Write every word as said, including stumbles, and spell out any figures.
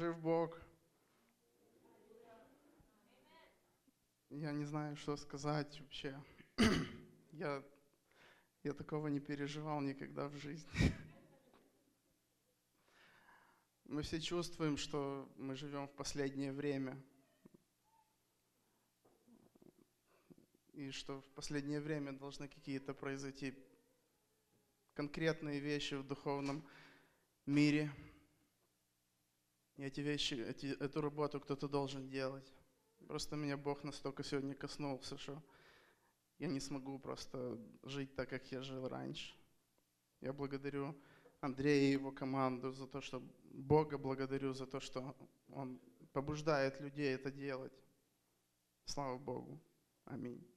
Жив Бог. Я не знаю, что сказать вообще. Я, я такого не переживал никогда в жизни. Мы все чувствуем, что мы живем в последнее время. И что в последнее время должны какие-то произойти конкретные вещи в духовном мире. И эти вещи, эти, эту работу кто-то должен делать. Просто меня Бог настолько сегодня коснулся, что я не смогу просто жить так, как я жил раньше. Я благодарю Андрея и его команду за то, что Бога благодарю за то, что Он побуждает людей это делать. Слава Богу. Аминь.